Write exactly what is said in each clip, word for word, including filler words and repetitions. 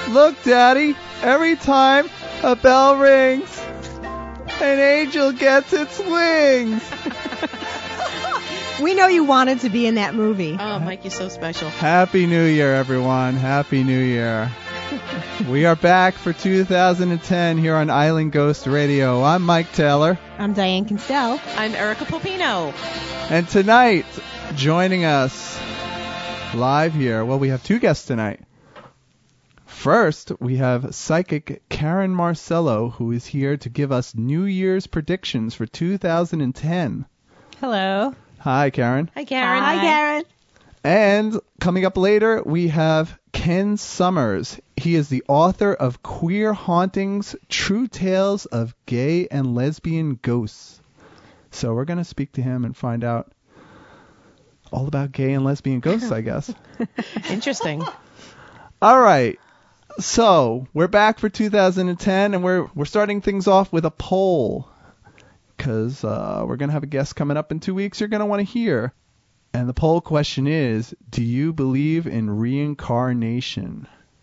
Look, Daddy, every time a bell rings, an angel gets its wings. We know you wanted to be in that movie. Oh, Mike, you're so special. Happy New Year, everyone. Happy New Year. We are back for two thousand ten here on Island Ghost Radio. I'm Mike Taylor. I'm Diane Kinsell. I'm Erica Popino. And tonight, joining us live here, well, we have two guests tonight. First, we have psychic Karen Marcello, who is here to give us New Year's predictions for two thousand ten. Hello. Hi, Karen. Hi, Karen. Hi, Karen. And coming up later, we have Ken Summers. He is the author of Queer Hauntings, True Tales of Gay and Lesbian Ghosts. So we're going to speak to him and find out all about gay and lesbian ghosts, I guess. Interesting. All right. So we're back for two thousand ten, and we're we're starting things off with a poll, because uh, we're going to have a guest coming up in two weeks you're going to want to hear. And the poll question is, do you believe in reincarnation?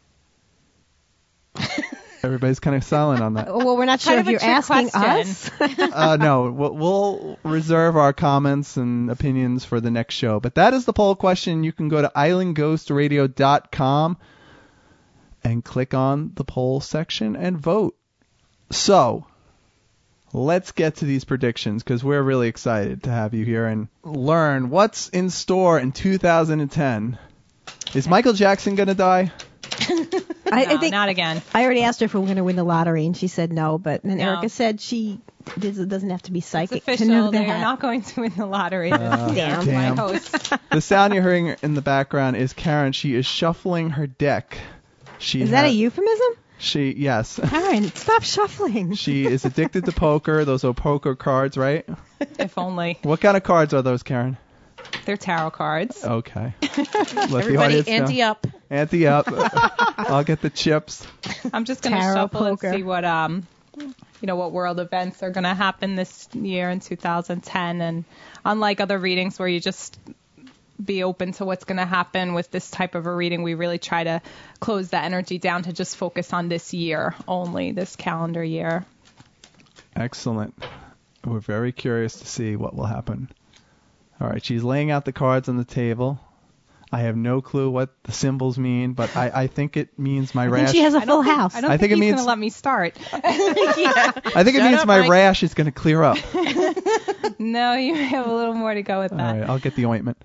Everybody's kind of silent on that. Well, we're not sure Kind if of a you're trick asking question. us. Uh, no, we'll, we'll reserve our comments and opinions for the next show. But that is the poll question. You can go to island ghost radio dot com and click on the poll section and vote. So, let's get to these predictions, because we're really excited to have you here and learn what's in store in two thousand ten. Is Michael Jackson going to die? I, No, I think not again. I already asked her if we were going to win the lottery, and she said no. But then No. Erica said she this doesn't have to be It's psychic to official. know They that. are not going to win the lottery this Uh, year. Damn. My damn. host. The sound you're hearing in the background is Karen. She is shuffling her deck. She Is that a ha- euphemism? She, yes. Karen, stop shuffling. She is addicted to poker. Those are poker cards, right? If only. What kind of cards are those, Karen? They're tarot cards. Okay. Let the Everybody audience ante know. up. Ante up. I'll get the chips. I'm just going to Tarot shuffle poker. and see what um, you know, what world events are going to happen this year in two thousand ten. And unlike other readings where you just be open to what's going to happen with this type of a reading, we really try to close the energy down to just focus on this year only, this calendar year. Excellent. We're very curious to see what will happen. All right, she's laying out the cards on the table. I have no clue what the symbols mean, but I, I think it means my I rash. think she has a I don't full think- house. I don't I think, think it he's means- going to let me start. yeah. I think it Shut means up, my Mike. rash is going to clear up. No, you have a little more to go with All that. right, I'll get the ointment.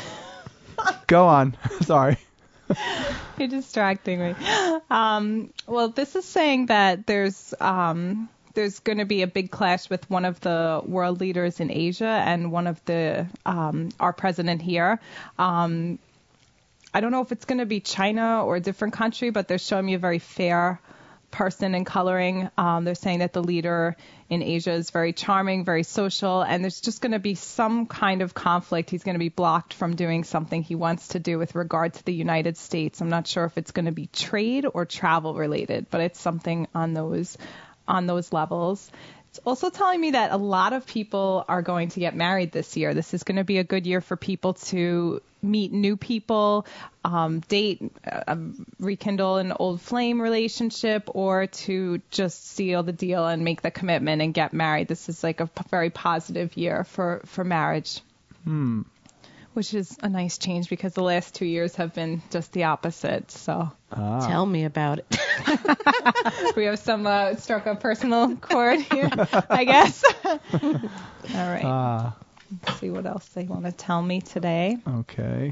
Go on. Sorry. You're distracting me. Um, well, this is saying that there's um, there's going to be a big clash with one of the world leaders in Asia and one of the um, our president here. Um, I don't know if it's going to be China or a different country, but they're showing me a very fair person in coloring. Um, they're saying that the leader in Asia is very charming, very social, and there's just going to be some kind of conflict. He's going to be blocked from doing something he wants to do with regard to the United States. I'm not sure if it's going to be trade or travel related, but it's something on those on those levels. It's also telling me that a lot of people are going to get married this year. This is going to be a good year for people to meet new people, um, date, uh, rekindle an old flame relationship, or to just seal the deal and make the commitment and get married. This is like a p- very positive year for, for marriage. Hmm. Which is a nice change because the last two years have been just the opposite. So Ah. Tell me about it. we have some uh, struck a personal chord here, I guess. All right. Ah. Let's see what else they want to tell me today. Okay.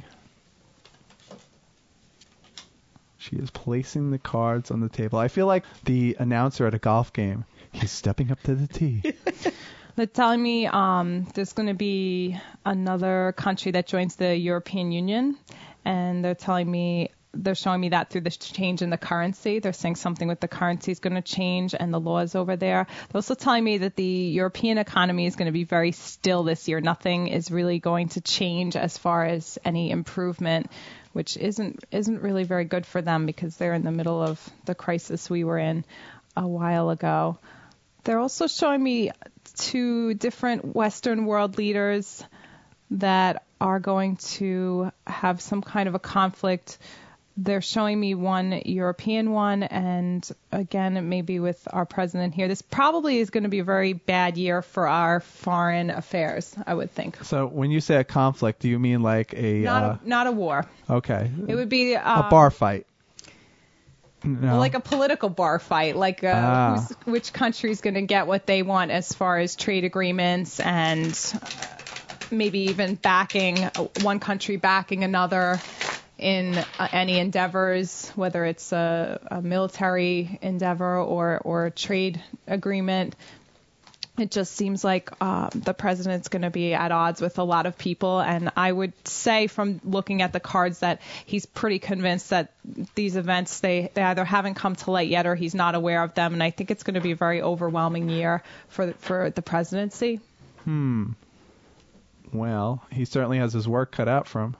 She is placing the cards on the table. I feel like the announcer at a golf game. He's stepping up to the tee. They're telling me um, there's going to be another country that joins the European Union, and they're telling me they're showing me that through the change in the currency. They're saying something with the currency is going to change and the laws over there. They're also telling me that the European economy is going to be very still this year. Nothing is really going to change as far as any improvement, which isn't isn't really very good for them because they're in the middle of the crisis we were in a while ago. They're also showing me two different Western world leaders that are going to have some kind of a conflict they're showing me one European one, and again, maybe with our president here, this probably is going to be a very bad year for our foreign affairs, I would think. So when you say a conflict, do you mean like a Not uh, a, not a war. okay It would be um, a bar fight? No. Well, like a political bar fight, like uh, Ah. who's, which country's going to get what they want as far as trade agreements and uh, maybe even backing uh, one country backing another in uh, any endeavors, whether it's a, a military endeavor or, or a trade agreement. It just seems like um, the president's going to be at odds with a lot of people. And I would say from looking at the cards that he's pretty convinced that these events, they, they either haven't come to light yet or he's not aware of them. And I think it's going to be a very overwhelming year for, for the presidency. Hmm. Well, he certainly has his work cut out for him.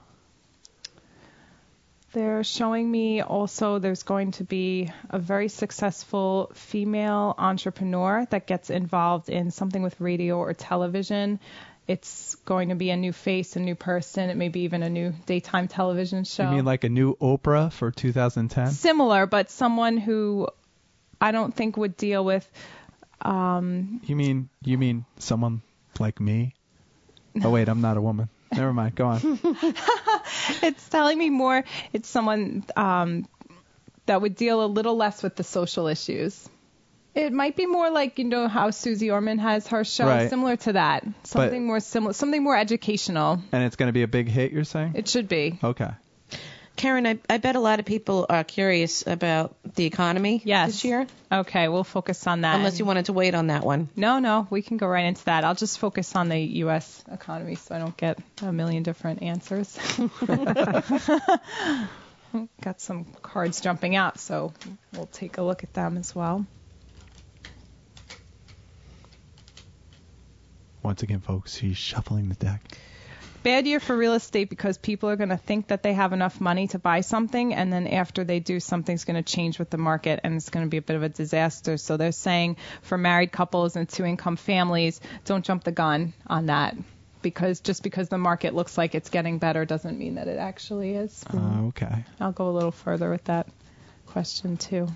They're showing me also there's going to be a very successful female entrepreneur that gets involved in something with radio or television. It's going to be a new face, a new person. It may be even a new daytime television show. You mean like a new Oprah for two thousand ten? Similar, but someone who I don't think would deal with. Um, You mean you mean someone like me? Oh wait, I'm not a woman. Never mind. Go on. it's telling me more. It's someone um, that would deal a little less with the social issues. It might be more like, you know, how Susie Orman has her show, Right. similar to that. Something more similar, something more educational. And it's going to be a big hit, you're saying? It should be. Okay. Karen, I, I bet a lot of people are curious about the economy Yes. this year. Okay, we'll focus on that. Unless you wanted to wait on that one. No, no, we can go right into that. I'll just focus on the U S economy so I don't get a million different answers. Got some cards jumping out, so we'll take a look at them as well. Once again, folks, she's shuffling the deck. Bad year for real estate because people are going to think that they have enough money to buy something, and then after they do, something's going to change with the market, and it's going to be a bit of a disaster. So they're saying for married couples and two-income families, don't jump the gun on that, because just because the market looks like it's getting better doesn't mean that it actually is. Uh, okay. I'll go a little further with that question too.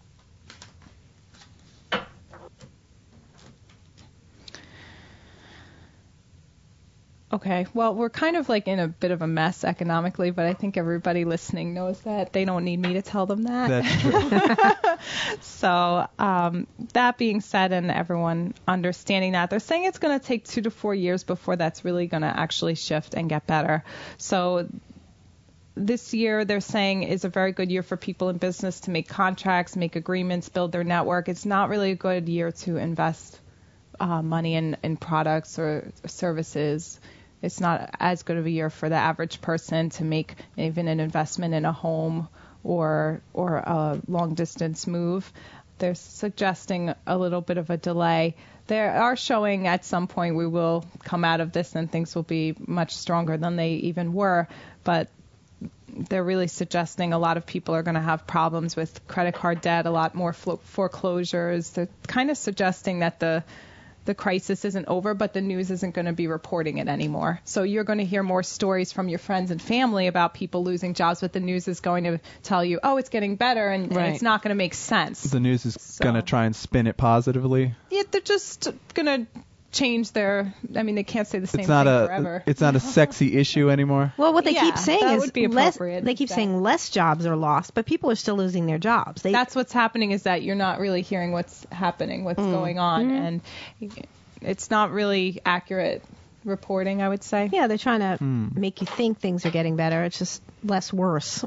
Okay, well, we're kind of like in a bit of a mess economically, but I think everybody listening knows that. They don't need me to tell them that. That's true. So um, that being said, and everyone understanding that, they're saying it's going to take two to four years before that's really going to actually shift and get better. So this year, they're saying, is a very good year for people in business to make contracts, make agreements, build their network. It's not really a good year to invest uh, money in, in products or services. It's not as good of a year for the average person to make even an investment in a home or or a long distance move. They're suggesting a little bit of a delay. They are showing at some point we will come out of this and things will be much stronger than they even were, but they're really suggesting a lot of people are going to have problems with credit card debt, a lot more foreclosures. They're kind of suggesting that the the crisis isn't over, but the news isn't going to be reporting it anymore. So you're going to hear more stories from your friends and family about people losing jobs, but the news is going to tell you, oh, it's getting better, and, Right. and it's not going to make sense. The news is So- going to try and spin it positively. Yeah, they're just going to change their, I mean, they can't say the same It's not thing a forever. it's not a sexy issue anymore. Well, what they Yeah, keep saying that is would be less. appropriate They keep to say. saying less jobs are lost, but people are still losing their jobs. They, That's what's happening, is that you're not really hearing what's happening, what's going on, and it's not really accurate reporting, I would say. yeah, they're trying to Hmm. make you think things are getting better. It's just less worse.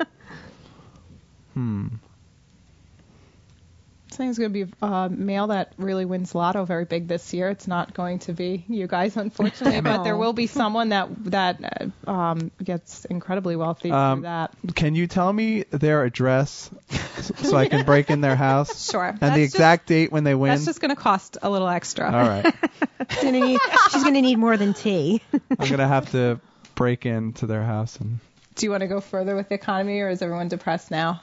Hmm. I think it's going to be a male that really wins lotto very big this year. It's not going to be you guys, unfortunately, but there will be someone that that uh, um, gets incredibly wealthy Um, through that. Can you tell me their address s- so I can break in their house? Sure. And That's the just- exact date when they win? That's just going to cost a little extra. All right. She's gonna need, she's going to need more than tea. I'm going to have to break into their house. and Do you want to go further with the economy, or is everyone depressed now?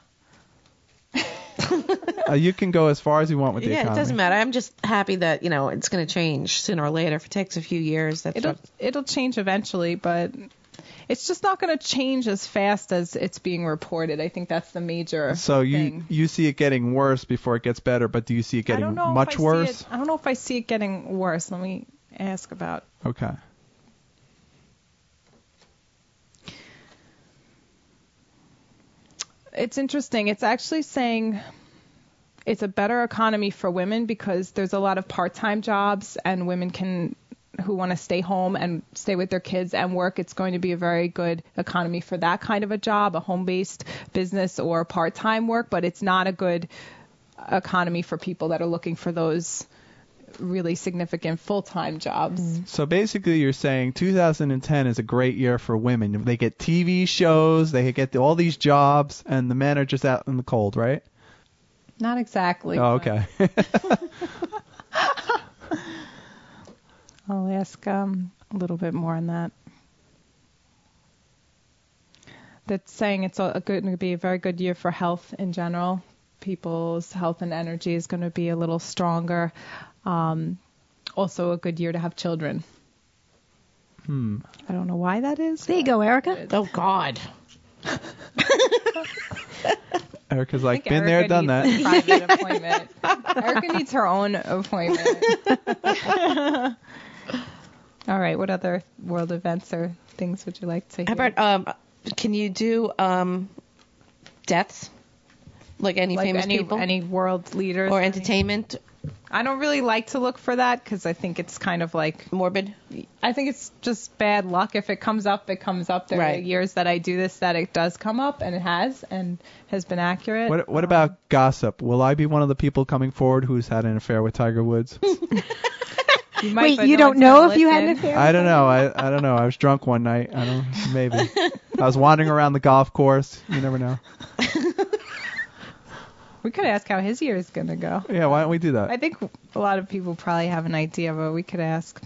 uh, You can go as far as you want with the Yeah, economy. it doesn't matter. I'm just happy that, you know, it's going to change sooner or later. If it takes a few years, that's It'll what, it'll change eventually, but it's just not going to change as fast as it's being reported. I think that's the major So you thing. you see it getting worse before it gets better, but do you see it I getting don't know much if I see worse? it- I don't know if I see it getting worse. Let me ask about. Okay. It's interesting. It's actually saying it's a better economy for women because there's a lot of part-time jobs and women can who want to stay home and stay with their kids and work. It's going to be a very good economy for that kind of a job, a home-based business or part-time work, but it's not a good economy for people that are looking for those really significant full-time jobs. So basically you're saying two thousand ten is a great year for women. They get T V shows, they get all these jobs, and the men are just out in the cold, right? Not exactly. Oh, but okay. I'll ask um, a little bit more on that. That's saying it's a good, going to be a very good year for health in general. People's health and energy is going to be a little stronger. Um, also a good year to have children. Hmm. I don't know why that is. There you go, Erica. Oh, God. Erica's I like, think been Erica there, done needs that. a private appointment. Erica needs her own appointment. All right. What other world events or things would you like to hear? How about, um, can you do um, deaths? Like any like famous any, people? any world leaders? or any- entertainment? I don't really like to look for that because I think it's kind of like, Morbid? I think it's just bad luck. If it comes up, it comes up. There are Right. years that I do this that it does come up, and it has, and has been accurate. What what Um, about gossip? Will I be one of the people coming forward who's had an affair with Tiger Woods? You might, Wait, but you no don't one's know gonna if you had an listen. affair? I don't know. I I don't know. I was drunk one night. I don't maybe. I was wandering around the golf course. You never know. We could ask how his year is going to go. Yeah, why don't we do that? I think a lot of people probably have an idea, but we could ask.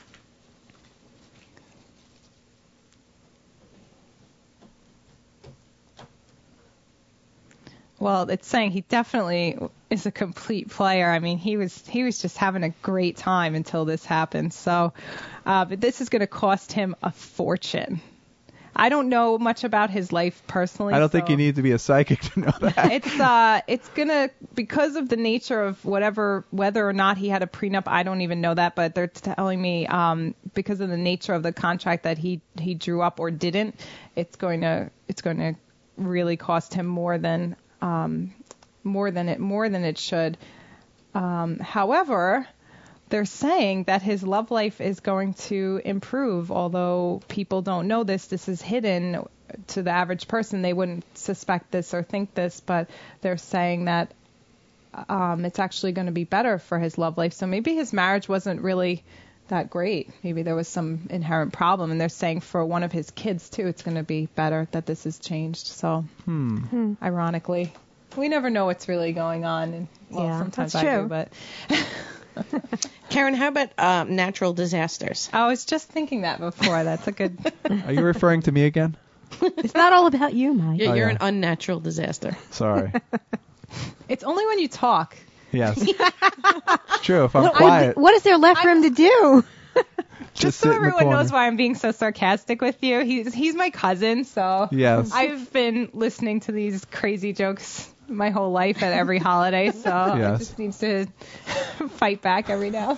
Well, it's saying he definitely is a complete player. I mean, he was he was just having a great time until this happened. So, uh, but this is going to cost him a fortune. I don't know much about his life personally. I don't think so- you need to be a psychic to know that. it's uh it's gonna because of the nature of whatever whether or not he had a prenup. I don't even know that, but they're telling me um because of the nature of the contract that he he drew up or didn't, it's going to it's going to really cost him more than um more than it more than it should. Um, however, they're saying that his love life is going to improve, although people don't know this. This is hidden to the average person. They wouldn't suspect this or think this, but they're saying that um, it's actually going to be better for his love life. So maybe his marriage wasn't really that great. Maybe there was some inherent problem, and they're saying for one of his kids, too, it's going to be better that this has changed. So, Hmm. ironically, we never know what's really going on. And, well, Yeah, sometimes that's I true. do, but... Karen, how about um, natural disasters? I was just thinking that before. That's a good. Are you referring to me again? It's not all about you, Mike. You're, Oh, you're yeah. an unnatural disaster. Sorry. It's only when you talk. Yes. It's true. If I'm What, quiet, what is there left for him to do? just, Just sit so in the everyone corner. knows why I'm being so sarcastic with you. He's he's my cousin, so Yes. I've been listening to these crazy jokes my whole life at every holiday, so I Yes. just need to fight back every now.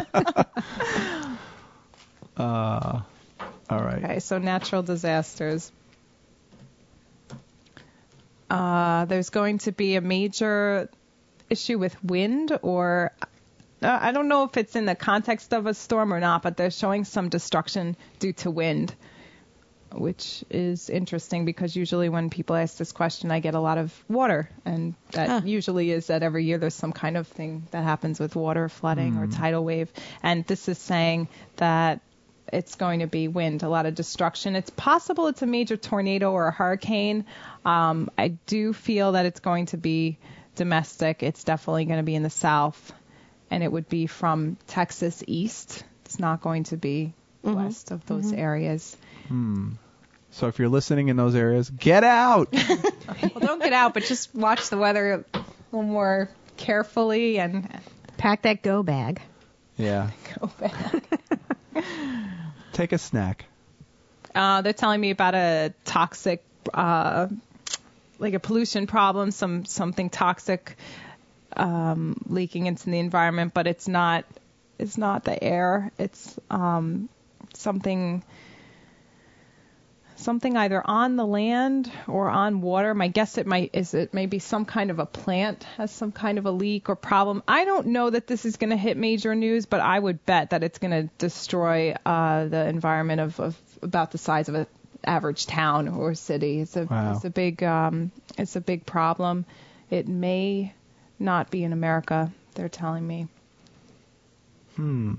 Uh, all right. Okay, so natural disasters. Uh, there's going to be a major issue with wind, or uh, I don't know if it's in the context of a storm or not, but they're showing some destruction due to wind, which is interesting because usually when people ask this question, I get a lot of water, and that Huh. usually is that every year there's some kind of thing that happens with water, flooding or tidal wave, and this is saying that it's going to be wind, a lot of destruction. It's possible it's a major tornado or a hurricane. Um, I do feel that it's going to be domestic. It's definitely going to be in the south, and it would be from Texas east. It's not going to be west of those areas. Hmm. So if you're listening in those areas, get out. Well, don't get out, but just watch the weather a little more carefully and Pack that go bag. Yeah. go back. Take a snack. Uh, they're telling me about a toxic, uh, like a pollution problem, some something toxic um, leaking into the environment, but it's not it's not the air. It's um, something something either on the land or on water. My guess it might is it maybe some kind of a plant has some kind of a leak or problem. I don't know that this is going to hit major news, but I would bet that it's going to destroy uh, the environment of, of about the size of an average town or city. It's a Wow. it's a big um, it's a big problem. It may not be in America. They're telling me. Hmm.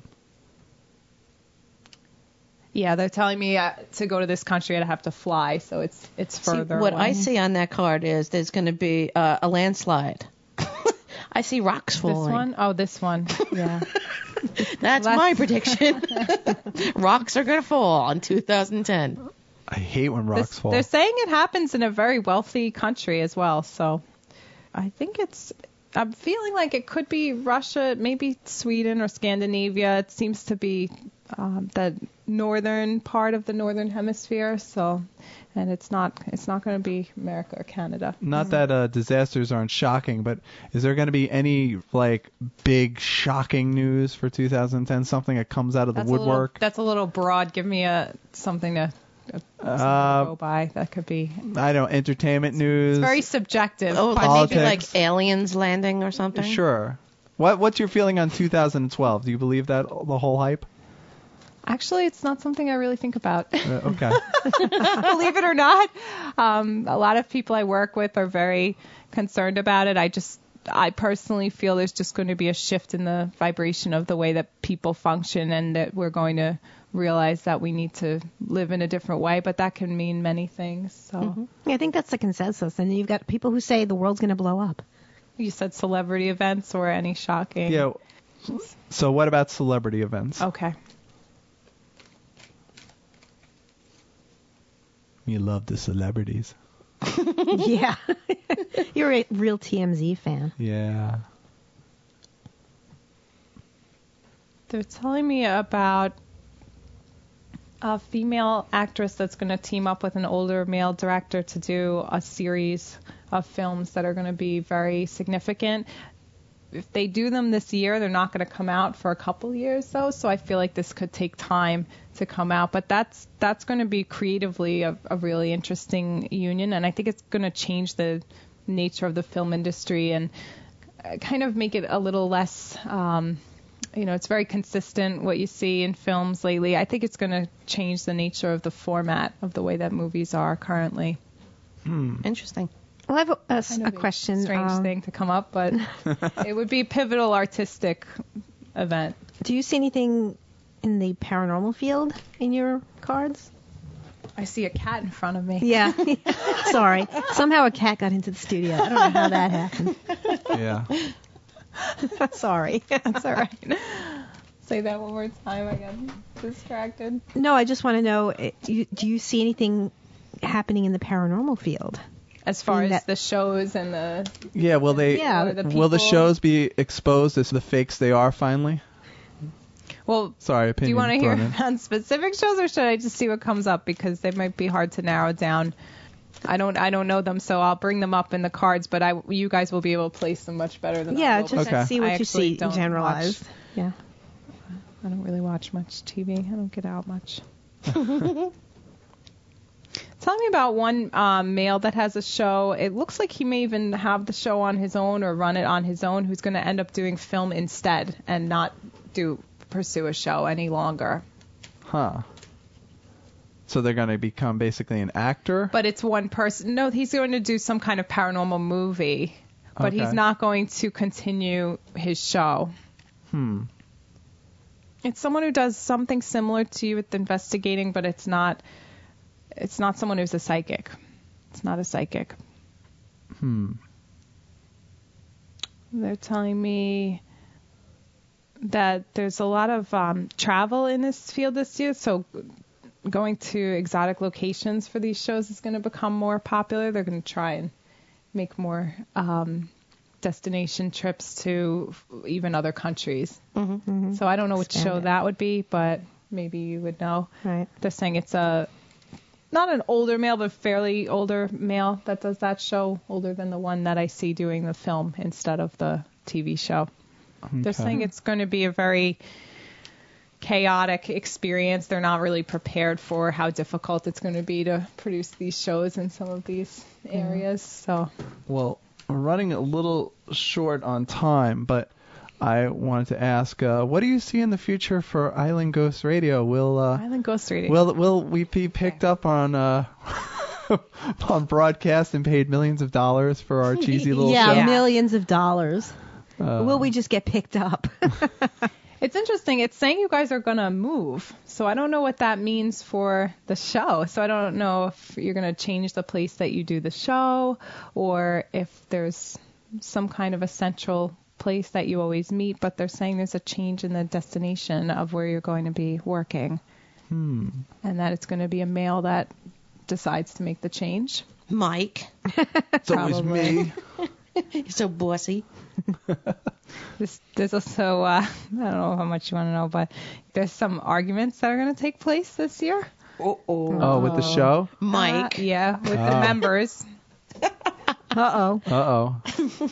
Yeah, they're telling me uh, to go to this country I'd have to fly, so it's it's See, further. what away. I see on that card is there's going to be uh, a landslide. I see rocks This falling. one? Oh, this one. Yeah. That's Less- my prediction. Rocks are going to fall in two thousand ten. I hate when rocks This- fall. They're saying it happens in a very wealthy country as well, so I think it's. I'm feeling like it could be Russia, maybe Sweden or Scandinavia. It seems to be um, the northern part of the northern hemisphere, so and it's not it's not going to be America or Canada. Not that uh, disasters aren't shocking, but is there going to be any like big shocking news for two thousand ten? Something that comes out of the That's a little, woodwork? that's a little broad. Give me a something to, a, something Uh, to go by. That could be I don't know, entertainment news. very subjective. Oh, but Politics. maybe like aliens landing or something? Sure. What What's your feeling on two thousand twelve? Do you believe that the whole hype? Actually, it's not something I really think about. Uh, okay. Believe it or not, um, a lot of people I work with are very concerned about it. I just, I personally feel there's just going to be a shift in the vibration of the way that people function, and that we're going to realize that we need to live in a different way. But that can mean many things. So Yeah, I think that's the consensus. And you've got people who say the world's going to blow up. you said celebrity events or any shocking? Yeah. So what about celebrity events? Okay. You love the celebrities. Yeah. You're a real T M Z fan. Yeah. They're telling me about a female actress that's going to team up with an older male director to do a series of films that are going to be very significant. If they do them this year, they're not going to come out for a couple years, though, so I feel like this could take time to come out. But that's that's going to be creatively a, a really interesting union, and I think it's going to change the nature of the film industry and uh, kind of make it a little less... Um, you know, it's very consistent what you see in films lately. I think it's going to change the nature of the format of the way that movies are currently. Interesting. Well, I have a, a, I know a it's question. a strange um, thing to come up, but it would be a pivotal artistic event. Do you see anything in the paranormal field in your cards? I see a cat in front of me. Yeah. Sorry. Somehow a cat got into the studio. I don't know how that happened. Yeah. Sorry. That's all right. Say that one more time. I got distracted. No, I just want to know, eh, you, do you see anything happening in the paranormal field? As far In as that- the shows and the Yeah. Will they? Yeah. or the Will the people- shows be exposed as the fakes they are finally? well, Sorry, do opinion. you want to hear thrown in. on specific shows, or should I just see what comes up, because they might be hard to narrow down? I don't I don't know them, so I'll bring them up in the cards, but I you guys will be able to place them much better than I Yeah, will, just Okay. see I what you actually see don't generalized. watch- Yeah. I don't really watch much T V. I don't get out much. Tell me about one um, male that has a show. It looks like he may even have the show on his own or run it on his own, who's going to end up doing film instead and not do pursue a show any longer. Huh. So they're going to become basically an actor? But it's one person. No, he's going to do some kind of paranormal movie, but Okay. he's not going to continue his show. Hmm. It's someone who does something similar to you with investigating, but it's not. It's not someone who's a psychic. It's not a psychic. Hmm. They're telling me that there's a lot of um, travel in this field this year, so going to exotic locations for these shows is going to become more popular. They're going to try and make more um, destination trips to even other countries. Mm-hmm. So I don't know which Expand show it. that would be, but maybe you would know. Right. They're saying it's a not an older male, but fairly older male that does that show, older than the one that I see doing the film instead of the T V show. Okay. They're saying it's going to be a very chaotic experience. They're not really prepared for how difficult it's going to be to produce these shows in some of these areas. So, Well, we're running a little short on time, but I wanted to ask, uh, what do you see in the future for Island Ghost Radio? Will uh, Island Ghost Radio. will will we be picked up on uh, on broadcast and paid millions of dollars for our cheesy little yeah, show? Yeah. millions of dollars. Uh, Will we just get picked up? It's interesting. It's saying you guys are going to move. So I don't know what that means for the show. So I don't know if you're going to change the place that you do the show or if there's some kind of a central place that you always meet. But they're saying there's a change in the destination of where you're going to be working. Hmm. And that it's going to be a male that decides to make the change. Mike. It's always Probably. me. You're so bossy. This, there's also, uh, I don't know how much you want to know, but there's some arguments that are going to take place this year. Uh-oh. Oh, with the show? Mike. Uh, yeah, with Oh. the members. Uh-oh. Uh-oh.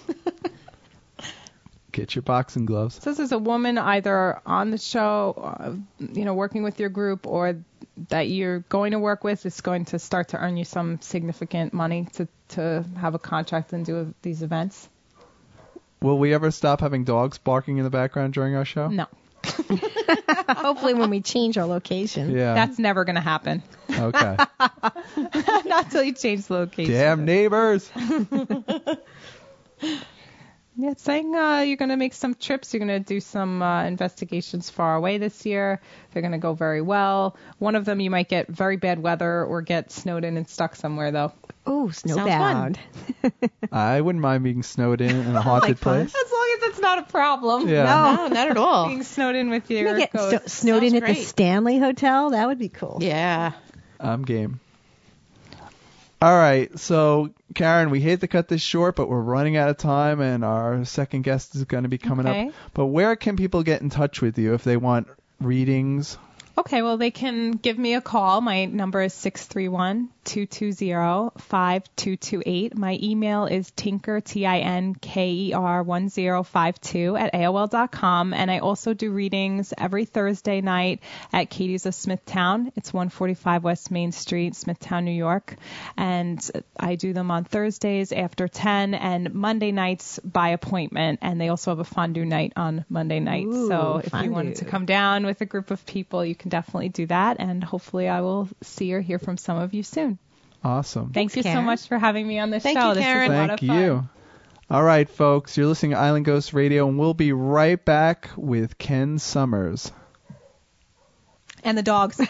Get your boxing gloves. It says there's a woman either on the show, uh, you know, working with your group, or that you're going to work with is going to start to earn you some significant money to, to have a contract and do these events. Will we ever stop having dogs barking in the background during our show? No, Hopefully when we change our location. Yeah. that's never going to happen. Okay. Not till you change the location. Damn neighbors. Yeah, it's saying uh, you're going to make some trips. You're going to do some uh, investigations far away this year. They're going to go very well. One of them you might get very bad weather or get snowed in and stuck somewhere, though. Ooh, Sounds snowbound. I wouldn't mind being snowed in in a haunted Like fun. place. As long as it's not a problem. Yeah. No, not at all. Being snowed in with Can your we get ghost. sto- snowed in Sounds at the great. Stanley Hotel? That would be cool. Yeah. I'm game. All right, so Karen, we hate to cut this short, but we're running out of time, and our second guest is going to be coming Okay. up. But where can people get in touch with you if they want readings? Okay, well, they can give me a call. My number is six three one, two two zero, five two two eight. My email is tinker, T I N K E R one zero five two at A O L dot com. And I also do readings every Thursday night at Katie's of Smithtown. It's one forty-five West Main Street, Smithtown, New York. And I do them on Thursdays after ten and Monday nights by appointment. And they also have a fondue night on Monday night. Ooh, so if you wanted to fondue. come down with a group of people, you can definitely do that. And hopefully I will see or hear from some of you soon. Awesome. Thank you so Karen. much for having me on the Thank show. you, This Karen. was a lot Thank of fun. you. All right, folks, you're listening to Island Ghost Radio, and we'll be right back with Ken Summers. And the dogs.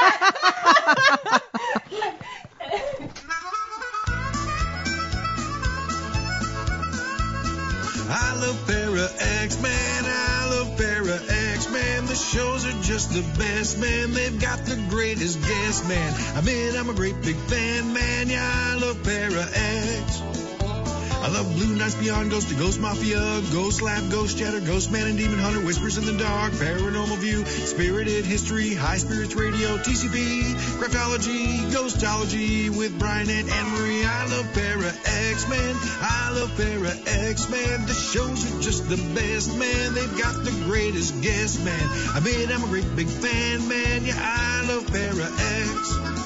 I love Para X-Man, I love Para X-Man. The shows are just the best, man. They've got the greatest guests, man. I mean, I'm a great big fan, man. Yeah, I love Para X. I love Blue Nights Beyond, Ghost to Ghost Mafia, Ghost Lab, Ghost Chatter, Ghost Man and Demon Hunter, Whispers in the Dark, Paranormal View, Spirited History, High Spirits Radio, T C P, Craftology, Ghostology with Brian and Anne-Marie. I love Para X-Man, I love Para X-Man. The shows are just the best, man. They've got the greatest guests, man. I mean, I'm a great big fan, man. Yeah, I love Para X.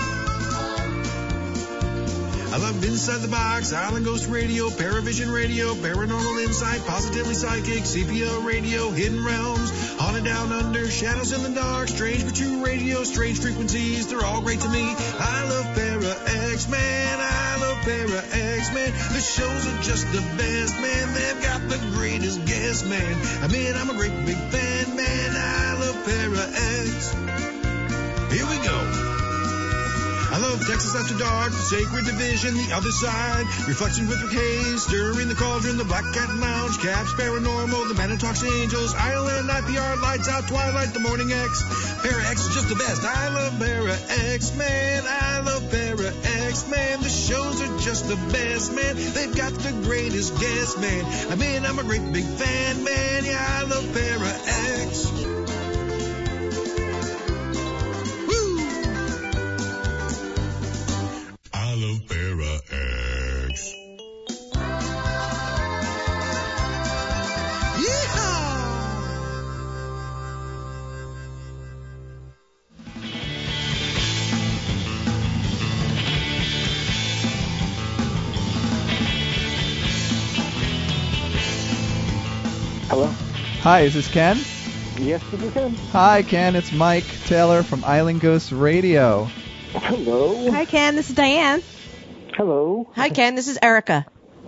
I love Inside the Box, Island Ghost Radio, Paravision Radio, Paranormal Insight, Positively Psychic, C P O Radio, Hidden Realms, Haunted Down Under, Shadows in the Dark, Strange but True Radio, Strange Frequencies, they're all great to me. I love Para X-Man, I love Para X-Man. The shows are just the best, man. They've got the greatest guests, man. I mean, I'm a great big fan, man. I love Para X. Here we go. I love Texas After Dark, The Sacred Division, The Other Side, Reflections with Rick Hayes, Stirring the Cauldron, The Black Cat Lounge, Caps Paranormal, The Man Who Talks Angels, Island, I P R, Lights Out, Twilight, The Morning X. Para X is just the best. I love Para X, man. I love Para X, man. The shows are just the best, man. They've got the greatest guests, man. I mean, I'm a great big fan, man. Yeah, I love Para X. Para-X. Yeehaw! Hello? Hi, is this Ken? Yes, this is him. Hi, Ken. It's Mike Taylor from Island Ghost Radio. Hello. Hi, Ken. This is Diane. Hello. Hi, Ken. This is Erica.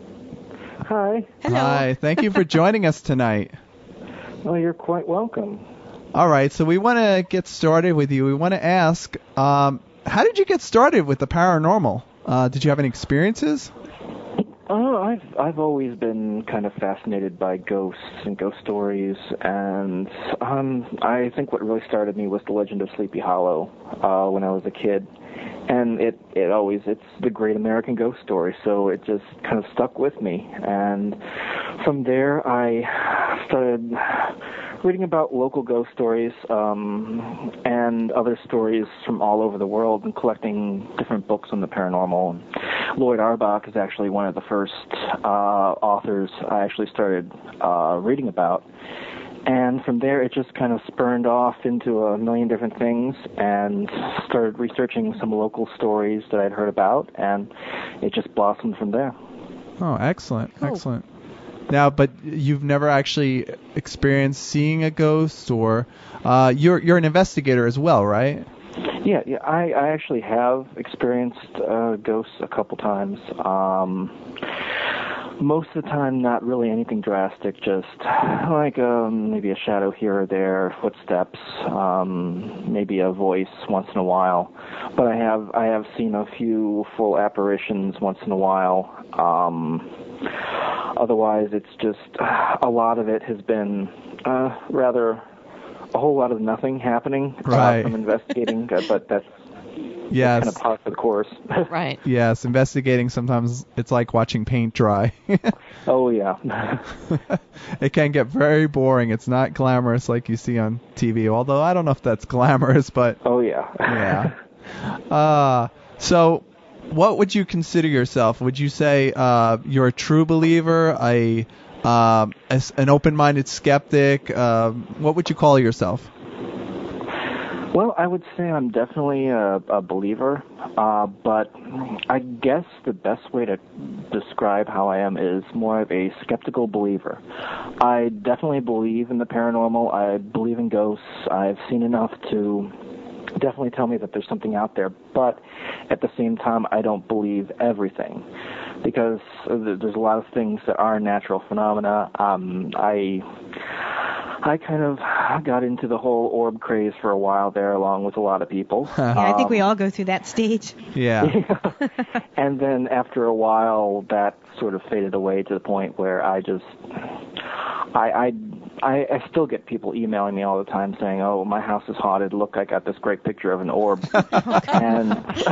Hi. Hello. Hi. Thank you for joining us tonight. Oh, you're quite welcome. All right, so we want to get started with you. We want to ask, um, how did you get started with the paranormal? Uh, did you have any experiences? Oh, I've I've always been kind of fascinated by ghosts and ghost stories, and um, I think what really started me was the Legend of Sleepy Hollow uh, when I was a kid, and it it always it's the great American ghost story, so it just kind of stuck with me, and from there I started reading about local ghost stories um, and other stories from all over the world and collecting different books on the paranormal. Lloyd Arbach is actually one of the first uh, authors I actually started uh, reading about. And from there, it just kind of spurned off into a million different things and started researching some local stories that I'd heard about, and it just blossomed from there. Oh, excellent, Cool. excellent. Now, but you've never actually experienced seeing a ghost, or uh, you're you're an investigator as well, right? Yeah, yeah. I, I actually have experienced uh, ghosts a couple times. Um, most of the time, not really anything drastic, just like um, maybe a shadow here or there, footsteps, um, maybe a voice once in a while. But I have I have seen a few full apparitions once in a while. Um, otherwise, it's just a lot of it has been uh, rather a whole lot of nothing happening Right. uh, from investigating, uh, but that's Yes. kind of par for the course. Right. Yes, investigating sometimes it's like watching paint dry. Oh, yeah. It can get very boring. It's not glamorous like you see on T V, although I don't know if that's glamorous, but Oh, yeah. yeah. Uh, so what would you consider yourself? Would you say uh, you're a true believer, a, uh, a an open-minded skeptic? Uh, what would you call yourself? Well, I would say I'm definitely a, a believer, uh, but I guess the best way to describe how I am is more of a skeptical believer. I definitely believe in the paranormal. I believe in ghosts. I've seen enough to definitely tell me that there's something out there, but at the same time, I don't believe everything, because there's a lot of things that are natural phenomena. Um, I... I kind of got into the whole orb craze for a while there, along with a lot of people. Yeah, I think we Um, all go through that stage. Yeah. And then after a while, that sort of faded away to the point where I just, I, I, I, I still get people emailing me all the time saying, "Oh, my house is haunted. Look, I got this great picture of an orb." And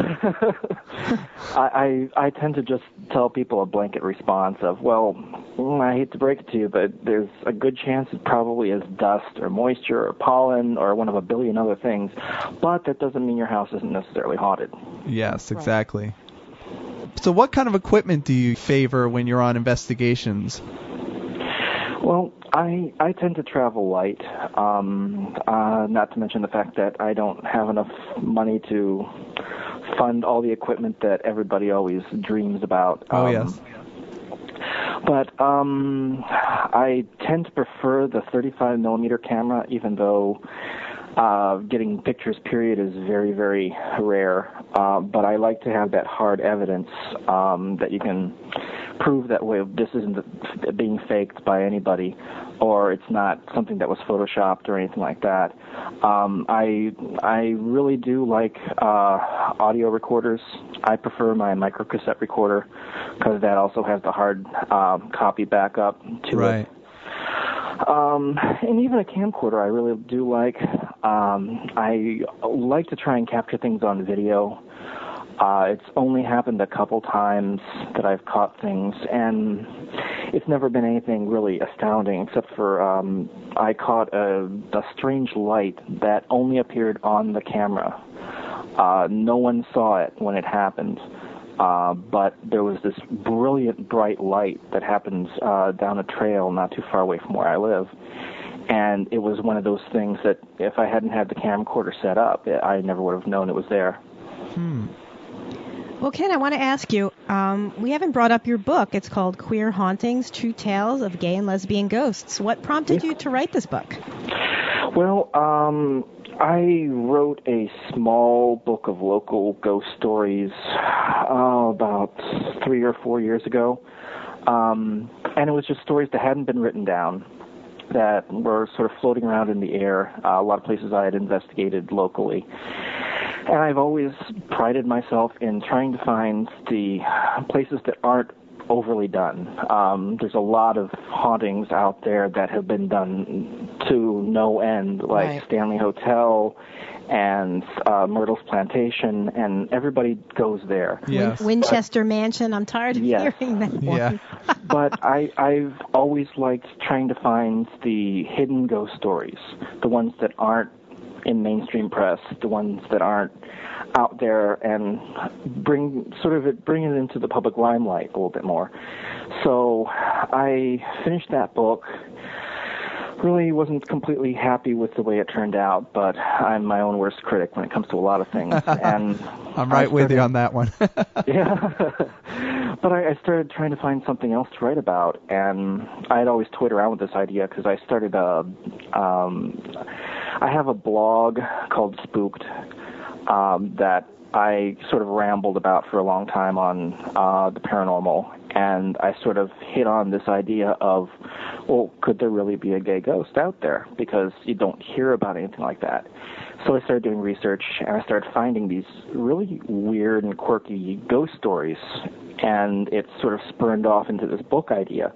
I, I, I tend to just tell people a blanket response of, "Well, I hate to break it to you, but there's a good chance it probably is dust or moisture or pollen or one of a billion other things, but that doesn't mean your house isn't necessarily haunted." Yes, exactly. So what kind of equipment do you favor when you're on investigations? Well, I I tend to travel light, um, uh, not to mention the fact that I don't have enough money to fund all the equipment that everybody always dreams about. Oh, Um, yes. But um, I tend to prefer the thirty-five millimeter camera, even though uh, getting pictures, period, is very, very rare. Uh, but I like to have that hard evidence um, that you can prove that way this isn't being faked by anybody, or it's not something that was photoshopped or anything like that. Um, I I really do like uh, audio recorders. I prefer my microcassette recorder because that also has the hard um, copy backup to Right. it. Um, and even a camcorder I really do like. Um, I like to try and capture things on video. Uh, it's only happened a couple times that I've caught things, and it's never been anything really astounding, except for um, I caught a, a strange light that only appeared on the camera. Uh, no one saw it when it happened, uh, but there was this brilliant, bright light that happens uh, down a trail not too far away from where I live. And it was one of those things that if I hadn't had the camcorder set up, I never would have known it was there. Hmm. Well, Ken, I want to ask you, um, we haven't brought up your book. It's called Queer Hauntings, True Tales of Gay and Lesbian Ghosts. What prompted you to write this book? Well, um, I wrote a small book of local ghost stories uh, about three or four years ago. Um, and it was just stories that hadn't been written down, that were sort of floating around in the air, uh, a lot of places I had investigated locally. And I've always prided myself in trying to find the places that aren't overly done. Um, there's a lot of hauntings out there that have been done to no end, like Right. Stanley Hotel and uh, Myrtle's Plantation, and everybody goes there. Yes. Win- Winchester Mansion. I'm tired of Yes. hearing that one. Yeah. But I, I've always liked trying to find the hidden ghost stories, the ones that aren't in mainstream press, the ones that aren't out there, and bring sort of it, bring it into the public limelight a little bit more. So I finished that book. Really wasn't completely happy with the way it turned out, but I'm my own worst critic when it comes to a lot of things. And I'm right I with you started- on that one. Yeah. But I, I started trying to find something else to write about, and I had always toyed around with this idea because I started a, um, I have a blog called Spooked um, that I sort of rambled about for a long time on uh, the paranormal, and I sort of hit on this idea of, well, could there really be a gay ghost out there? Because you don't hear about anything like that. So I started doing research, and I started finding these really weird and quirky ghost stories, and it sort of spurned off into this book idea.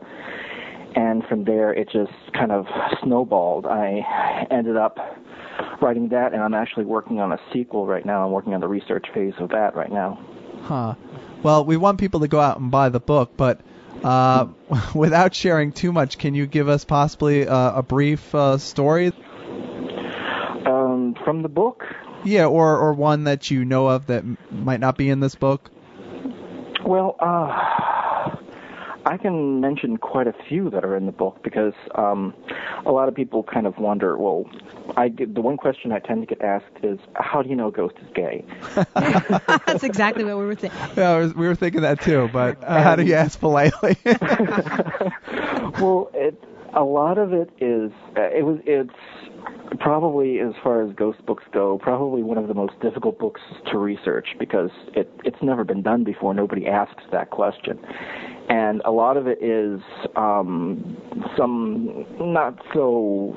And from there, it just kind of snowballed. I ended up writing that, and I'm actually working on a sequel right now. I'm working on the research phase of that right now. Huh. Well, we want people to go out and buy the book, but uh, without sharing too much, can you give us possibly uh, a brief uh, story? Um, from the book? Yeah, or, or one that you know of that m- might not be in this book? Well, uh, I can mention quite a few that are in the book because um, a lot of people kind of wonder, well, I get, the one question I tend to get asked is, how do you know a ghost is gay? That's exactly what we were thinking. Yeah, I was, we were thinking that too, but uh, how do you ask politely? Well, it, a lot of it is, uh, it was, it's probably, as far as ghost books go, probably one of the most difficult books to research because it, it's never been done before. Nobody asks that question. And a lot of it is um, some not so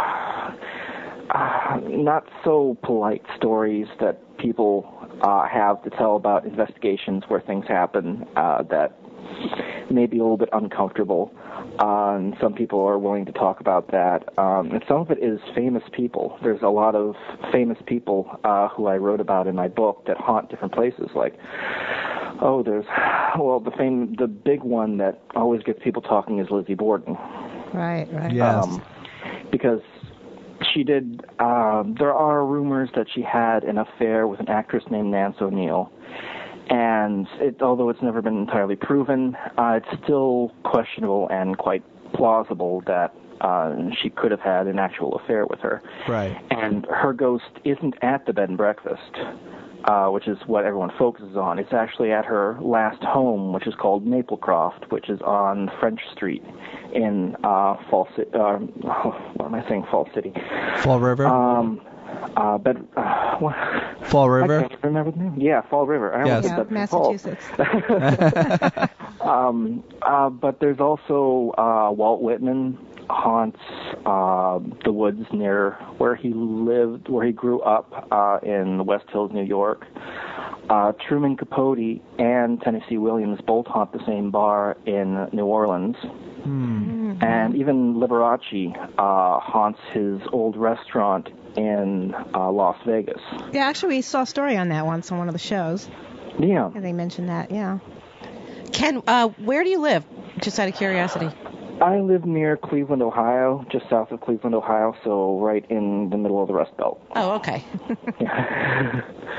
uh, not so polite stories that people uh, have to tell about investigations where things happen uh, that may be a little bit uncomfortable. Uh, and some people are willing to talk about that. Um, and some of it is famous people. There's a lot of famous people uh, who I wrote about in my book that haunt different places. Like, oh, there's, well, the fame, the big one that always gets people talking is Lizzie Borden. Right, right. Yes. Um, because she did, um, there are rumors that she had an affair with an actress named Nance O'Neill. And it, although it's never been entirely proven, uh, it's still questionable and quite plausible that uh, she could have had an actual affair with her. Right. And her ghost isn't at the bed and breakfast, uh, which is what everyone focuses on. It's actually at her last home, which is called Maplecroft, which is on French Street in uh, Fall City. Uh, what am I saying? Fall City. Fall River? Um, uh, bed. Uh, what? Fall River? I can't remember the name. Yeah, Fall River. I Yes. almost Yeah, said Fall. Massachusetts. um, uh, but there's also uh, Walt Whitman haunts uh, the woods near where he lived, where he grew up uh, in the West Hills, New York. Uh, Truman Capote and Tennessee Williams both haunt the same bar in New Orleans. Hmm. And even Liberace uh, haunts his old restaurant in uh, Las Vegas. Yeah, actually, we saw a story on that once on one of the shows. Yeah. And they mentioned that, yeah. Ken, uh, where do you live? Just out of curiosity. I live near Cleveland, Ohio, just south of Cleveland, Ohio, so right in the middle of the Rust Belt. Oh, okay.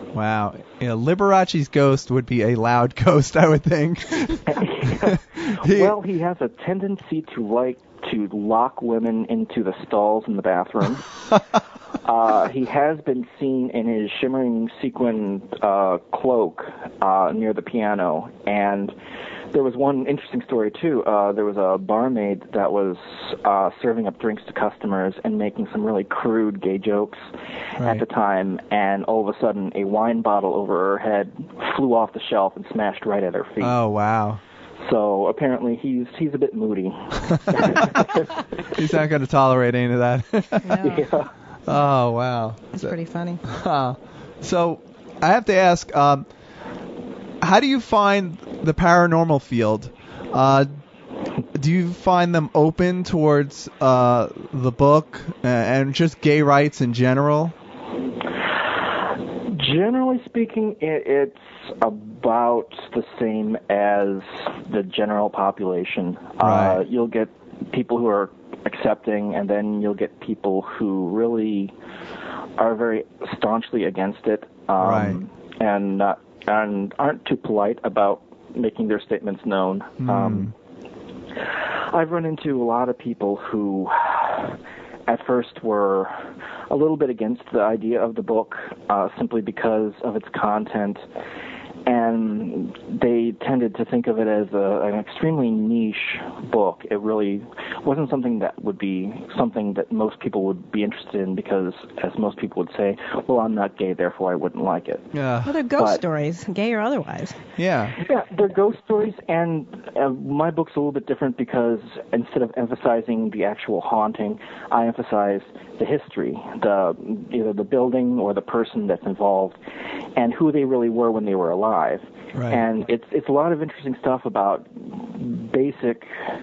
Wow. Yeah, Liberace's ghost would be a loud ghost, I would think. he, well, he has a tendency to like to lock women into the stalls in the bathroom. uh, he has been seen in his shimmering sequin uh, cloak uh, near the piano, and there was one interesting story, too. Uh, there was a barmaid that was uh, serving up drinks to customers and making some really crude gay jokes right. at the time, and all of a sudden a wine bottle over her head flew off the shelf and smashed right at her feet. Oh, wow. So apparently he's he's a bit moody. He's not going to tolerate any of that. No. Yeah. Oh, wow. That's so, pretty funny. Uh, so I have to ask, um, how do you find the paranormal field? Uh, do you find them open towards uh, the book and just gay rights in general? Generally speaking, it, it's about the same as the general population. Right. Uh, you'll get people who are accepting, and then you'll get people who really are very staunchly against it, um, right. and uh, and aren't too polite about making their statements known. Mm. Um, I've run into a lot of people who, at first, were a little bit against the idea of the book, uh, simply because of its content. And they tended to think of it as a, an extremely niche book. It really wasn't something that would be something that most people would be interested in because, as most people would say, well, I'm not gay, therefore I wouldn't like it. Yeah. Well, they're ghost But- stories, gay or otherwise. Yeah. Yeah, they're ghost stories, and uh, my book's a little bit different because instead of emphasizing the actual haunting, I emphasize the history, the either the building or the person that's involved, and who they really were when they were alive. Right. And it's it's a lot of interesting stuff about basic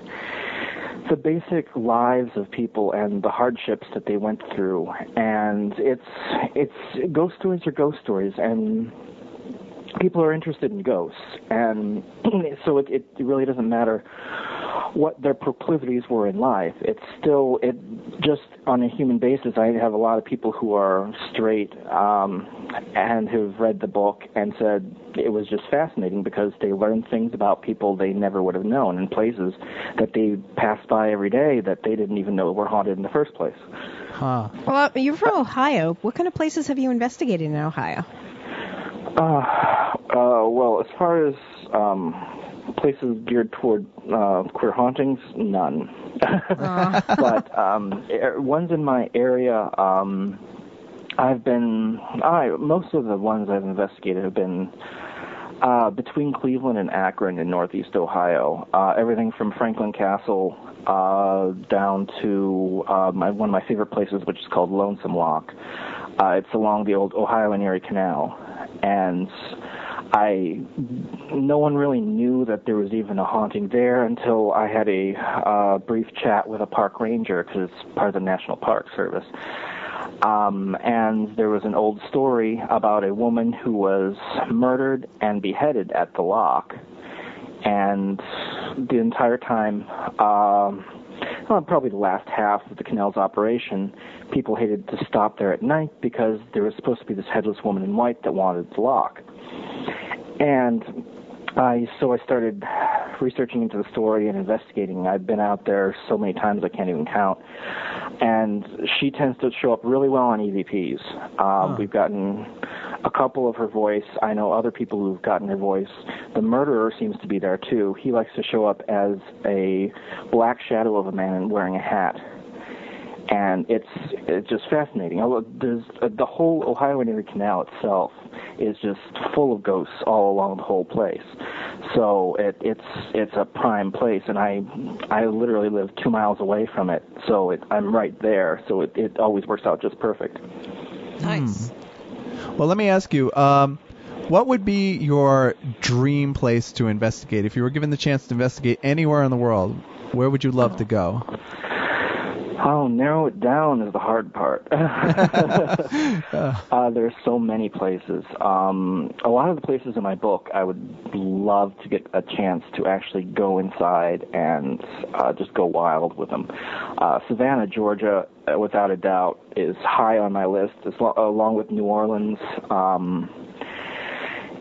the basic lives of people and the hardships that they went through. And it's it's ghost stories are ghost stories, and people are interested in ghosts, and so it, it really doesn't matter what their proclivities were in life. It's still, it just on a human basis, I have a lot of people who are straight um, and who've read the book and said it was just fascinating because they learned things about people they never would have known in places that they passed by every day that they didn't even know were haunted in the first place. Huh. Well, you're from Ohio. What kind of places have you investigated in Ohio? Uh, uh, well, as far as um, places geared toward uh, queer hauntings, none. Uh. But um, er, ones in my area, um, I've been. I most of the ones I've investigated have been uh, between Cleveland and Akron in Northeast Ohio. Uh, everything from Franklin Castle uh, down to uh, my, one of my favorite places, which is called Lonesome Lock. Uh, it's along the old Ohio and Erie Canal. And I, no one really knew that there was even a haunting there until I had a uh, brief chat with a park ranger, because it's part of the National Park Service. Um, and there was an old story about a woman who was murdered and beheaded at the lock. And the entire time, um, well, probably the last half of the canal's operation, people hated to stop there at night because there was supposed to be this headless woman in white that wanted the lock. And I so I started researching into the story and investigating. I've been out there so many times I can't even count. And she tends to show up really well on E V Ps. Um, huh. We've gotten a couple of her voice. I know other people who've gotten her voice. The murderer seems to be there too. He likes to show up as a black shadow of a man wearing a hat. And it's it's just fascinating. There's uh, the whole Ohio and Erie Canal itself is just full of ghosts all along the whole place. So it, it's it's a prime place, and I I literally live two miles away from it, so it, I'm right there. So it, it always works out just perfect. Nice. Hmm. Well, let me ask you, um, what would be your dream place to investigate if you were given the chance to investigate anywhere in the world? Where would you love to go? Oh, narrow it down is the hard part. uh, there's so many places. Um, a lot of the places in my book, I would love to get a chance to actually go inside and uh, just go wild with them. Uh, Savannah, Georgia, uh, without a doubt, is high on my list, as lo- along with New Orleans. Um,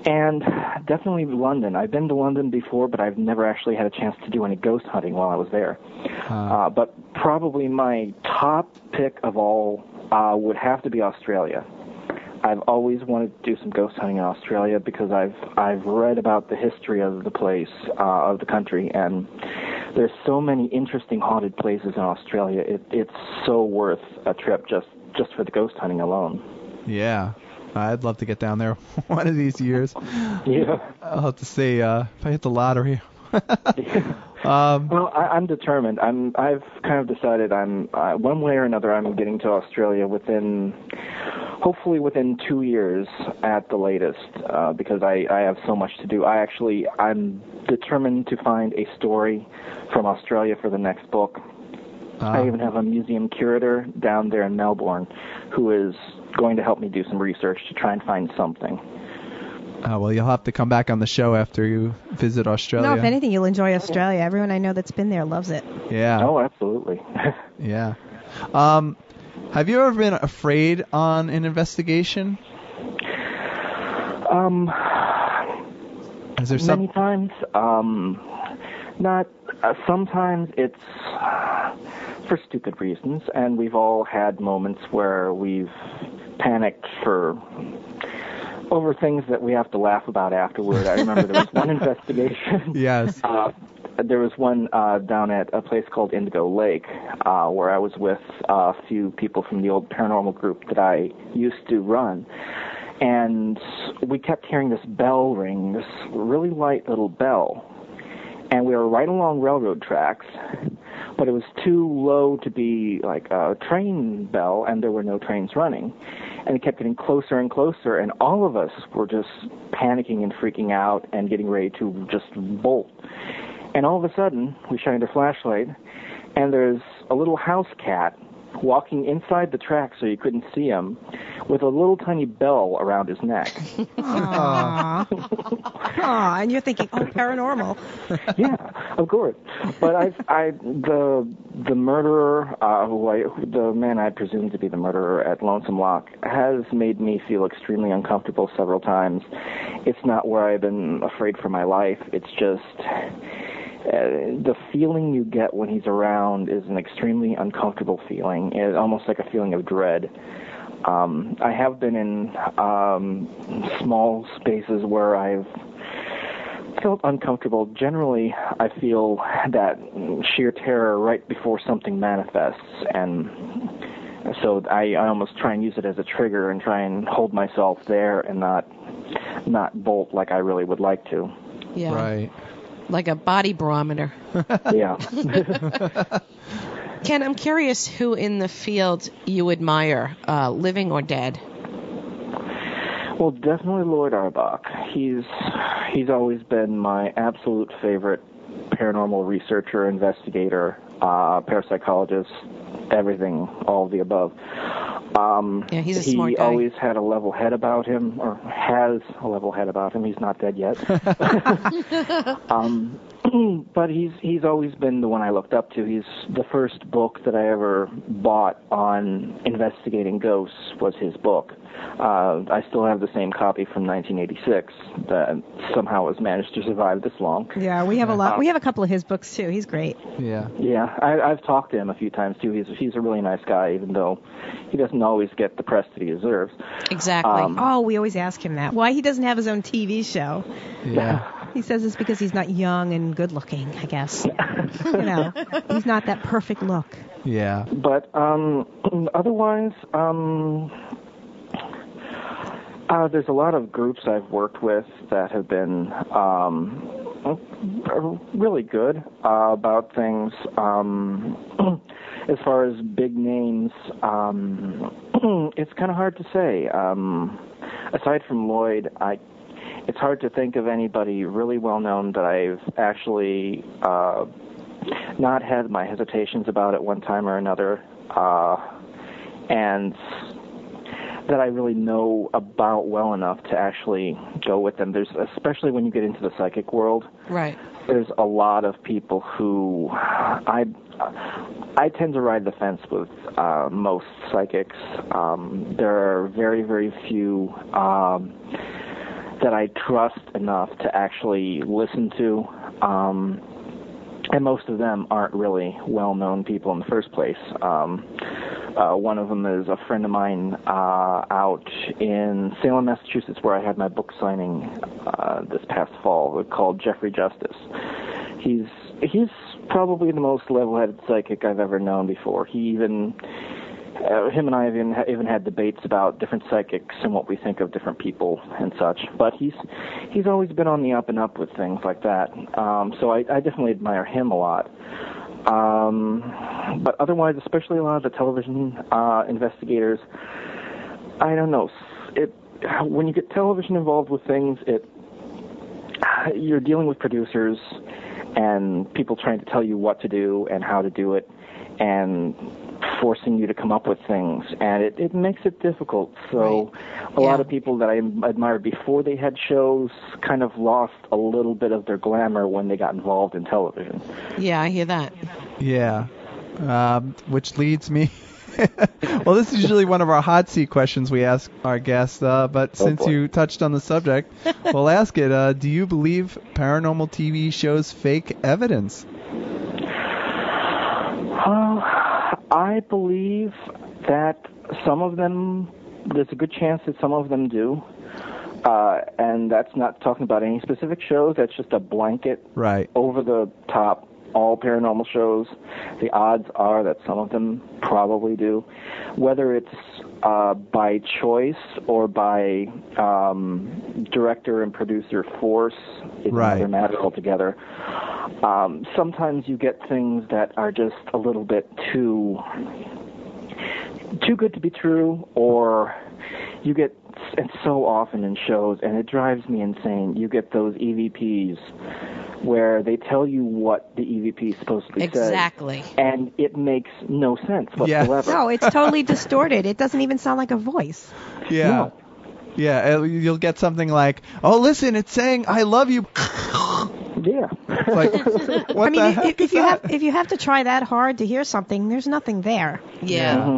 And definitely London. I've been to London before, but I've never actually had a chance to do any ghost hunting while I was there. Uh, Uh, but probably my top pick of all uh, would have to be Australia. I've always wanted to do some ghost hunting in Australia because I've I've read about the history of the place, uh, of the country, and there's so many interesting haunted places in Australia. It, it's so worth a trip just, just for the ghost hunting alone. yeah. I'd love to get down there one of these years. Yeah. I'll have to see uh, if I hit the lottery. um, Well, I, I'm determined. I'm. I've kind of decided. I'm uh, one way or another. I'm getting to Australia within, hopefully within two years at the latest, uh, because I, I have so much to do. I actually I'm determined to find a story from Australia for the next book. uh, I even have a museum curator down there in Melbourne who is going to help me do some research to try and find something. uh, well, you'll have to come back on the show after you visit Australia. No, if anything, you'll enjoy Australia. Everyone I know that's been there loves it. Yeah. Oh, absolutely. Yeah. Um, have you ever been afraid on an investigation? um, Is there many some? times. Um, not. Uh, sometimes it's for stupid reasons, and we've all had moments where we've panicked for over things that we have to laugh about afterward. I remember there was one investigation. Yes. Uh, there was one uh, down at a place called Indigo Lake, uh, where I was with uh, a few people from the old paranormal group that I used to run. And we kept hearing this bell ring, this really light little bell. And we were right along railroad tracks, but it was too low to be like a train bell, and there were no trains running. And it kept getting closer and closer, and all of us were just panicking and freaking out and getting ready to just bolt. And all of a sudden, we shined our flashlight, and there's a little house cat walking inside the track so you couldn't see him, with a little tiny bell around his neck. Aww. Aww, and you're thinking, oh, paranormal. Yeah, of course. But I, I, the the murderer, uh, who I, the man I presume to be the murderer at Lonesome Lock, has made me feel extremely uncomfortable several times. It's not where I've been afraid for my life. It's just Uh, the feeling you get when he's around is an extremely uncomfortable feeling. It's almost like a feeling of dread. Um, I have been in um, small spaces where I've felt uncomfortable. Generally, I feel that sheer terror right before something manifests, and so I, I almost try and use it as a trigger and try and hold myself there and not not bolt like I really would like to. Yeah. Right. Like a body barometer. Yeah. Ken, I'm curious who in the field you admire, uh, living or dead. Well, definitely Lloyd Arbach. He's he's always been my absolute favorite paranormal researcher, investigator, uh, parapsychologist, everything, all of the above. Um, Yeah, he's a he smart guy. always had a level head about him, or has a level head about him. He's not dead yet. um, but he's he's always been the one I looked up to. He's the first book that I ever bought on investigating ghosts was his book. Uh, I still have the same copy from nineteen eighty-six that somehow has managed to survive this long. Yeah, we have a lot. We have a couple of his books too. He's great. Yeah. Yeah, I, I've talked to him a few times too. He's he's a really nice guy, even though he doesn't always get the press that he deserves. Exactly. Um, Oh, we always ask him that. Why he doesn't have his own T V show? Yeah. He says it's because he's not young and good looking, I guess. You know, he's not that perfect look. Yeah. But um, otherwise, um, uh, there's a lot of groups I've worked with that have been um, really good uh, about things. Um, as far as big names, um, it's kind of hard to say. Um, aside from Lloyd, I. It's hard to think of anybody really well-known that I've actually uh, not had my hesitations about at one time or another, uh, and that I really know about well enough to actually go with them. There's, especially when you get into the psychic world, Right. there's a lot of people who I I tend to ride the fence with uh, most psychics. Um, there are very, very few Um, that I trust enough to actually listen to. Um, and most of them aren't really well-known people in the first place. Um, uh, one of them is a friend of mine uh, out in Salem, Massachusetts, where I had my book signing uh, this past fall, called Jeffrey Justice. He's he's probably the most level-headed psychic I've ever known before. He even Uh, him and I have even, even had debates about different psychics and what we think of different people and such. But he's he's always been on the up and up with things like that. Um, so I, I definitely admire him a lot. Um, but otherwise, especially a lot of the television uh, investigators, I don't know. It when you get television involved with things, it you're dealing with producers and people trying to tell you what to do and how to do it, and forcing you to come up with things, and it, it makes it difficult. So Right. a Yeah. lot of people that I admired before they had shows kind of lost a little bit of their glamour when they got involved in television. Yeah, I hear that. Yeah. Um, which leads me. Well, this is usually one of our hot seat questions we ask our guests, uh, but Oh, since boy. you touched on the subject, we'll ask it. Uh, do you believe paranormal T V shows fake evidence? Uh, I believe that some of them, there's a good chance that some of them do. Uh, and that's not talking about any specific shows. That's just a blanket, Right. over-the-top, all paranormal shows. The odds are that some of them probably do. Whether it's uh, by choice or by um, director and producer force is Right. another matter altogether. Um, sometimes you get things that are just a little bit too too good to be true, or you get, and so often in shows, and it drives me insane, you get those E V Ps where they tell you what the E V P supposedly says. Exactly. And it makes no sense Yes. whatsoever. No, it's totally distorted. It doesn't even sound like a voice. Yeah. No. Yeah. uh, You'll get something like, "Oh, listen, it's saying I love you." Yeah. It's like, what I mean, the if, heck if is you that? have if you have to try that hard to hear something, there's nothing there. Yeah. Mhm.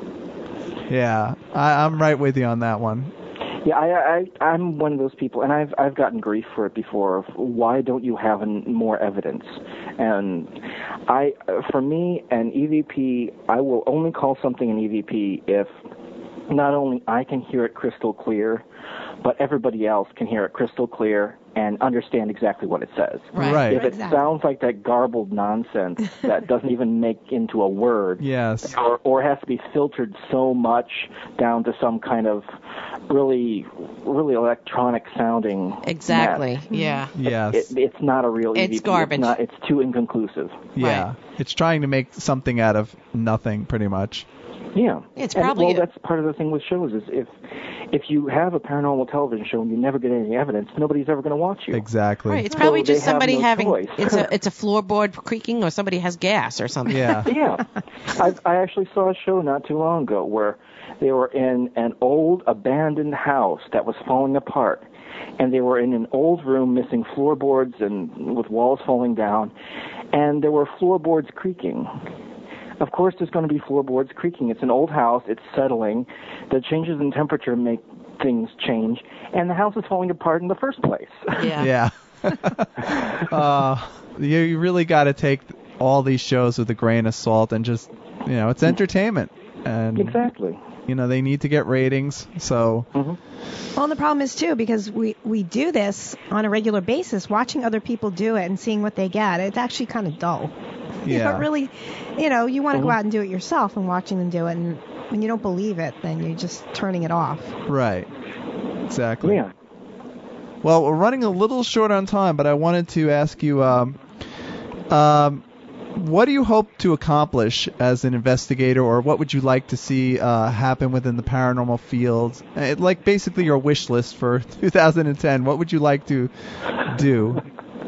Yeah, I, I'm right with you on that one. Yeah, I, I, I'm one of those people, and I've I've gotten grief for it before. Of why don't you have an, more evidence? And I, for me, an E V P, I will only call something an E V P if not only I can hear it crystal clear, but everybody else can hear it crystal clear and understand exactly what it says. Right. Right. If it Exactly. sounds like that garbled nonsense that doesn't even make into a word, Yes. or, or has to be filtered so much down to some kind of really, really electronic sounding Exactly. mess, Yeah. Yes. It, it's not a real E V P. It's garbage. It's, not, it's too inconclusive. yeah. Right. It's trying to make something out of nothing, pretty much. Yeah. It's and, probably well, a- that's part of the thing with shows is if if you have a paranormal television show and you never get any evidence, nobody's ever going to watch you. Exactly. Right. It's probably So they just have somebody no having choice. it's a it's a floorboard creaking, or somebody has gas or something. Yeah. Yeah. I, I actually saw a show not too long ago where they were in an old abandoned house that was falling apart. And they were in an old room missing floorboards and with walls falling down. And there were floorboards creaking. Of course there's going to be floorboards creaking. It's an old house. It's settling. The changes in temperature make things change. And the house is falling apart in the first place. Yeah. Yeah. uh, you, you really got to take all these shows with a grain of salt and just, you know, it's entertainment. And, Exactly. you know, they need to get ratings. So, Hmm. Well, and the problem is too, because we we do this on a regular basis, watching other people do it and seeing what they get. It's actually kind of dull. You yeah. don't really, you know, you want to go out and do it yourself, and watching them do it, and when you don't believe it, then you're just turning it off. Right. Exactly. Yeah. Well, we're running a little short on time, but I wanted to ask you, um, um, what do you hope to accomplish as an investigator, or what would you like to see uh, happen within the paranormal field? Uh, like basically your wish list for two thousand ten. What would you like to do?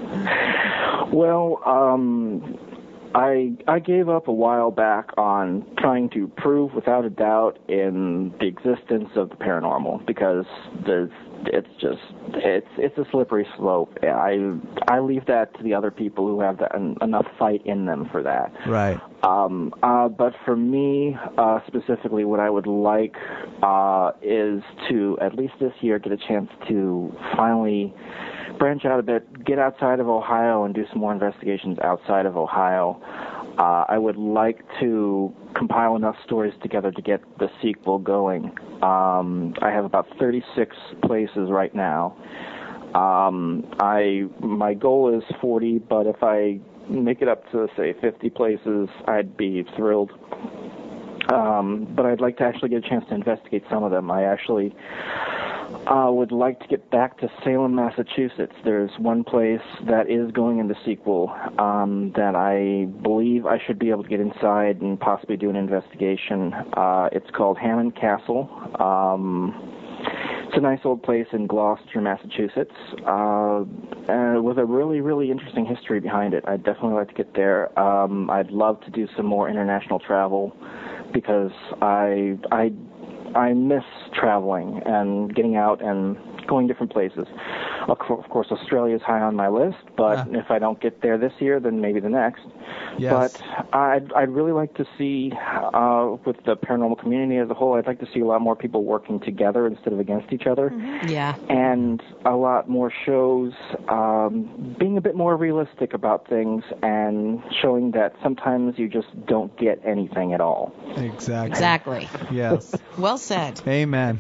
Well, um, I I gave up a while back on trying to prove without a doubt in the existence of the paranormal because there's it's just it's it's a slippery slope. I I leave that to the other people who have that, en- enough fight in them for that. Right. Um, uh, but for me, uh, specifically, what I would like uh, is to, at least this year, get a chance to finally branch out a bit, get outside of Ohio and do some more investigations outside of Ohio. Uh, I would like to compile enough stories together to get the sequel going. Um, I have about thirty-six places right now. Um, I my goal is forty, but if I make it up to, say, fifty places, I'd be thrilled. Um, but I'd like to actually get a chance to investigate some of them. I actually uh, would like to get back to Salem, Massachusetts. There's one place that is going in the sequel um, that I believe I should be able to get inside and possibly do an investigation. Uh, it's called Hammond Castle. Um, It's a nice old place in Gloucester, Massachusetts, uh, and with a really, really interesting history behind it. I'd definitely like to get there. Um, I'd love to do some more international travel because I, I, I miss traveling and getting out and going different places. Of course, Australia is high on my list, but Yeah. if I don't get there this year, then maybe the next. Yes. But I'd, I'd really like to see, uh, with the paranormal community as a whole, I'd like to see a lot more people working together instead of against each other. Yeah. And a lot more shows um, being a bit more realistic about things and showing that sometimes you just don't get anything at all. Exactly. Exactly. Yes. Well said. Amen.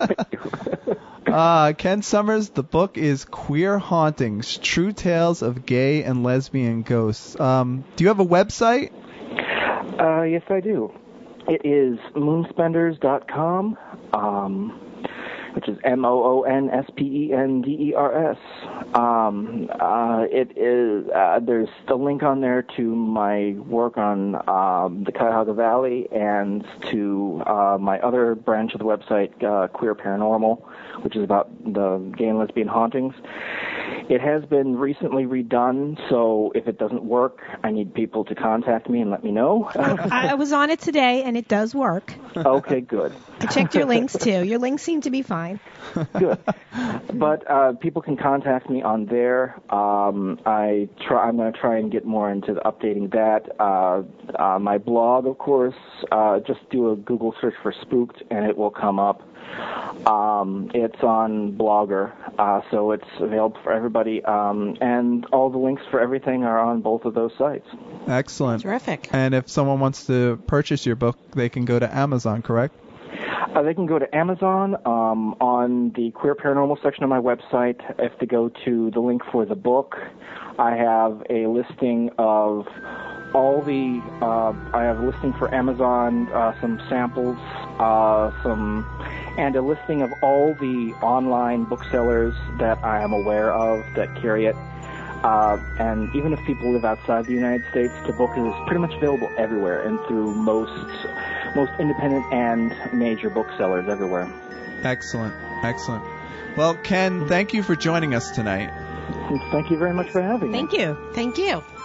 Uh, Ken Summers, the book is Queer Hauntings, True Tales of Gay and Lesbian Ghosts. Um, do you have a website? Uh, yes, I do. It is moonspenders dot com, um, which is M O O N S P E N D E R S. Um, uh, it is, uh, there's the link on there to my work on um, the Cuyahoga Valley and to uh, my other branch of the website, uh, Queer Paranormal, which is about the gay and lesbian hauntings. It has been recently redone, so if it doesn't work, I need people to contact me and let me know. I I was on it today, and it does work. Okay, good. I checked your links, too. Your links seem to be fine. Good. But uh, people can contact me on there. Um, I try, I'm going to try and get more into the updating that. Uh, uh, my blog, of course, uh, just do a Google search for Spooked, and it will come up. Um, it's on Blogger, uh, so it's available for everybody. Um, and all the links for everything are on both of those sites. Excellent. Terrific. And if someone wants to purchase your book, they can go to Amazon, correct? Uh, they can go to Amazon um, on the Queer Paranormal section of my website. If they go to the link for the book, I have a listing of all the, uh, I have a listing for Amazon, uh, some samples, uh, some, and a listing of all the online booksellers that I am aware of that carry it. Uh, and even if people live outside the United States, the book is pretty much available everywhere and through most most independent and major booksellers everywhere. Excellent. Excellent. Well, Ken, thank you for joining us tonight. Thank you very much for having me. Thank you. Thank you.